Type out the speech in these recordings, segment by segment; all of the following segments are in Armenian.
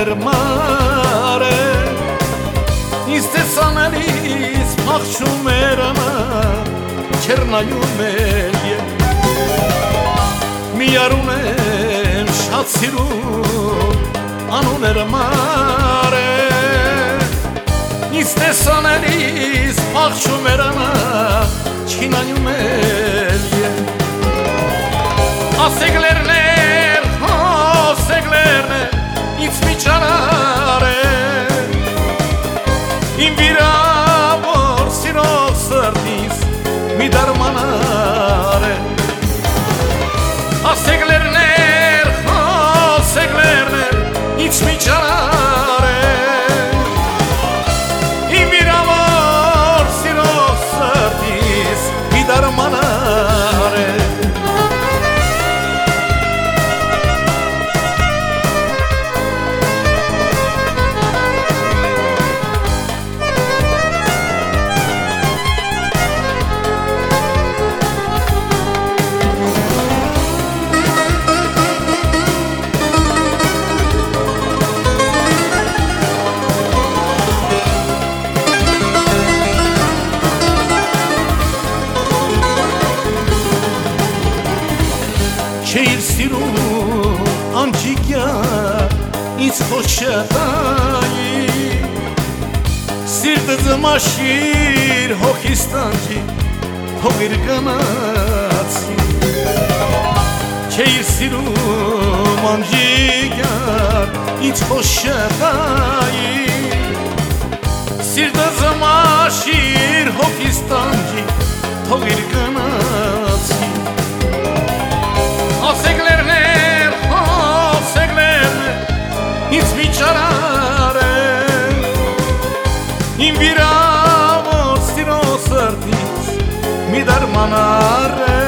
անուներ մare ինձ տեսանելիս փախչում էր անա չեռնայում էլ մի արունեմ շատ սիրում անուներ մare ինձ տեսանելիս փախչում էր անա չինայում էլ ասեք լերներ ասեք լերներ ինձ մի ճանար է իմ վիրավոր սիրող սրտիս մի դարմանար է ասեք լերներ ինձ մի ճանար է իմ վիրավոր սիրող սրտիս մի դարմանար է Չէիր սիրում անջիկյա ինձ խոշատայի Սիրտը զմաշիր հոգիս տանջի հոգիր գնացի Չէիր սիրում անջիկյա ինձ խոշատայի Սիրտը զմաշիր հոգիս տանջի հոգիր գնացի ասեք լերներ, ինձ մի ճարար է իմ վիրավոր սիրող սրտից մի դարմանար է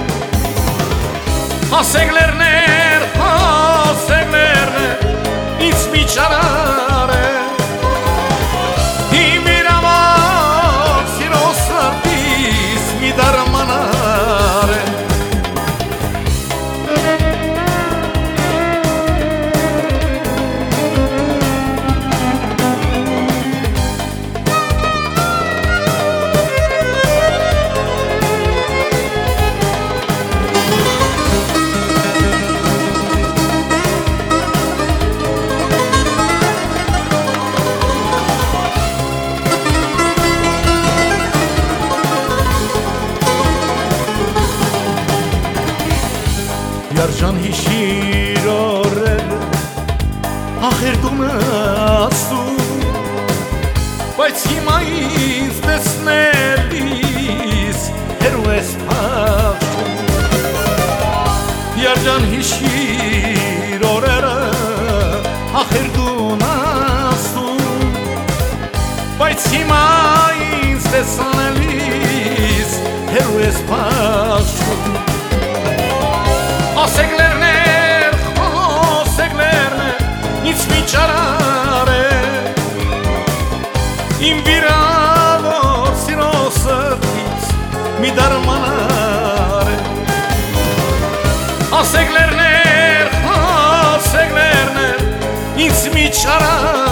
ասեք լերներ, ինձ մի ճարար է իմ վիրավոր սիրող սրտից մի դարմանար է Երջան հիշիր օրերը ախեր դու ասում բայց հիմա ինձ տեսնելիս հերու ես փախչում Երջան հիշիր օրերը ախեր դու ասում բայց հիմա ինձ տեսնելիս հերու ես փախչում ասեք լերներ, ինձ մի ճարար է իմ վիրավոր սիրող սրտից մի դարմանար է ասեք լերներ, ինձ մի ճարար